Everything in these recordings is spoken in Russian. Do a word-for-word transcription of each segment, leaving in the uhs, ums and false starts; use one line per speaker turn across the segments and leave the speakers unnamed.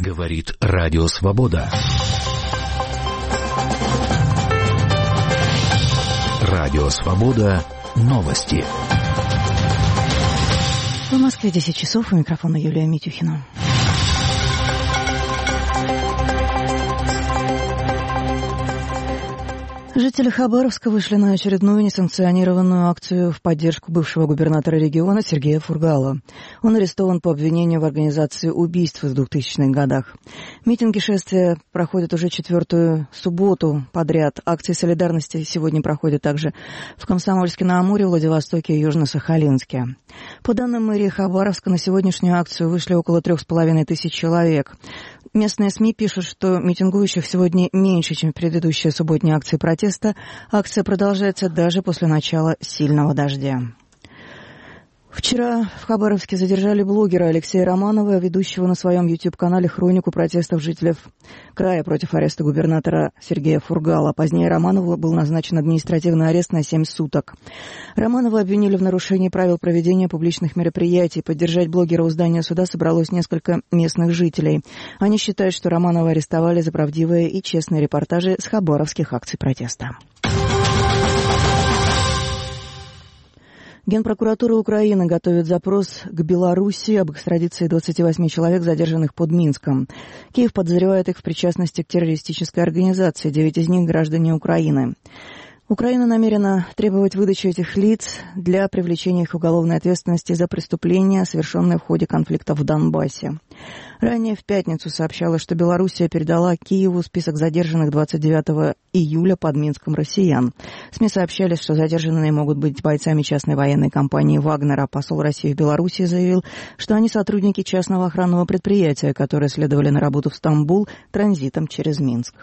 Говорит Радио Свобода. Радио Свобода. Новости.
В Москве десять часов. У микрофона Юлия Митюхина. Жители Хабаровска вышли на очередную несанкционированную акцию в поддержку бывшего губернатора региона Сергея Фургала. Он арестован по обвинению в организации убийств в двухтысячных годах. Митинги шествия проходят уже четвертую субботу подряд. Акции солидарности сегодня проходят также в Комсомольске-на-Амуре, Владивостоке и Южно-Сахалинске. По данным мэрии Хабаровска, на сегодняшнюю акцию вышли около трех с половиной тысяч человек. Местные СМИ пишут, что митингующих сегодня меньше, чем в предыдущие субботние акции протеста. Акция продолжается даже после начала сильного дождя. Вчера в Хабаровске задержали блогера Алексея Романова, ведущего на своем YouTube-канале хронику протестов жителей края против ареста губернатора Сергея Фургала. Позднее Романову был назначен административный арест на семь суток. Романова обвинили в нарушении правил проведения публичных мероприятий. Поддержать блогера у здания суда собралось несколько местных жителей. Они считают, что Романова арестовали за правдивые и честные репортажи с хабаровских акций протеста. Генпрокуратура Украины готовит запрос к Белоруссии об экстрадиции двадцати восьми человек, задержанных под Минском. Киев подозревает их в причастности к террористической организации. Девять из них – граждане Украины. Украина намерена требовать выдачи этих лиц для привлечения их к уголовной ответственности за преступления, совершенные в ходе конфликта в Донбассе. Ранее в пятницу сообщалось, что Белоруссия передала Киеву список задержанных двадцать девятого июля под Минском россиян. СМИ сообщали, что задержанные могут быть бойцами частной военной компании «Вагнера». Посол России в Беларуси заявил, что они сотрудники частного охранного предприятия, которые следовали на работу в Стамбул транзитом через Минск.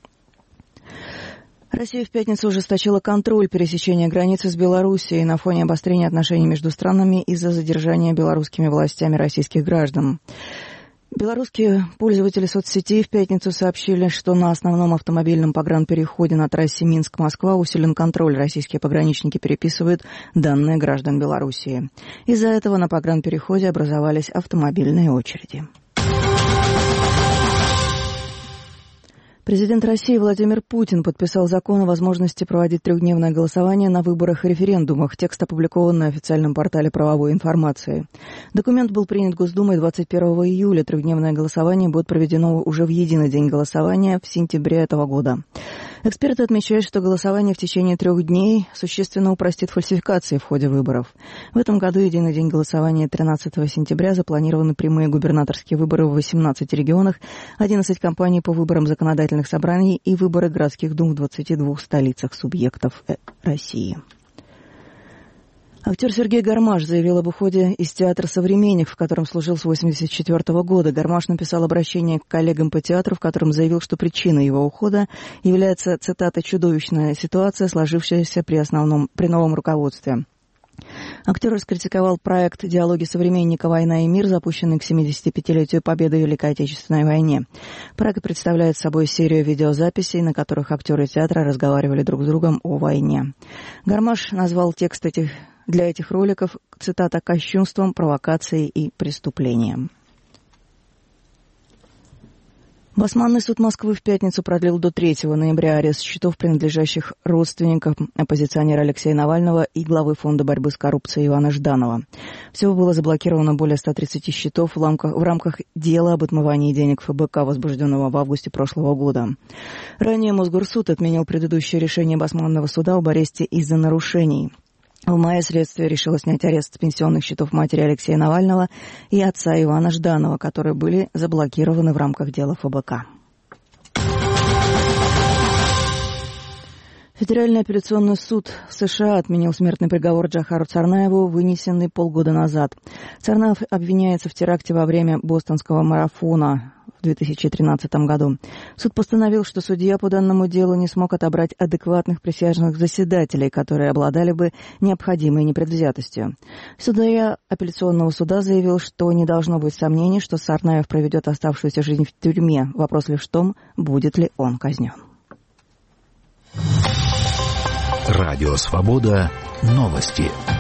Россия в пятницу ужесточила контроль пересечения границы с Белоруссией на фоне обострения отношений между странами из-за задержания белорусскими властями российских граждан. Белорусские пользователи соцсетей в пятницу сообщили, что на основном автомобильном погранпереходе на трассе Минск-Москва усилен контроль. Российские пограничники переписывают данные граждан Белоруссии. Из-за этого на погранпереходе образовались автомобильные очереди. Президент России Владимир Путин подписал закон о возможности проводить трехдневное голосование на выборах и референдумах. Текст опубликован на официальном портале правовой информации. Документ был принят Госдумой двадцать первого июля. Трехдневное голосование будет проведено уже в единый день голосования в сентябре этого года. Эксперты отмечают, что голосование в течение трех дней существенно упростит фальсификации в ходе выборов. В этом году единый день голосования тринадцатого сентября, запланированы прямые губернаторские выборы в восемнадцати регионах, одиннадцать кампаний по выборам законодательных собраний и выборы городских дум в двадцати двух столицах субъектов России. Актер Сергей Гармаш заявил об уходе из театра «Современник», в котором служил с восемьдесят четвёртого года. Гармаш написал обращение к коллегам по театру, в котором заявил, что причиной его ухода является, цитата, «чудовищная ситуация, сложившаяся при основном, при новом руководстве». Актер раскритиковал проект «Диалоги современника. Война и мир», запущенный к семидесятипятилетию Победы в Великой Отечественной войне. Проект представляет собой серию видеозаписей, на которых актеры театра разговаривали друг с другом о войне. Гармаш назвал текст этих, для этих роликов, цитата, «кощунством, провокацией и преступлением». Басманный суд Москвы в пятницу продлил до третьего ноября арест счетов, принадлежащих родственникам оппозиционера Алексея Навального и главы Фонда борьбы с коррупцией Ивана Жданова. Всего было заблокировано более ста тридцати счетов в рамках, в рамках дела об отмывании денег ФБК, возбужденного в августе прошлого года. Ранее Мосгорсуд отменил предыдущее решение Басманного суда об аресте из-за нарушений. В мае следствие решило снять арест с пенсионных счетов матери Алексея Навального и отца Ивана Жданова, которые были заблокированы в рамках дела ФБК. Федеральный апелляционный суд США отменил смертный приговор Джохару Царнаеву, вынесенный полгода назад. Царнаев обвиняется в теракте во время бостонского марафона в две тысячи тринадцатом году. Суд постановил, что судья по данному делу не смог отобрать адекватных присяжных заседателей, которые обладали бы необходимой непредвзятостью. Судья апелляционного суда заявил, что не должно быть сомнений, что Царнаев проведет оставшуюся жизнь в тюрьме. Вопрос лишь в том, будет ли он казнен.
Радио Свобода. Новости.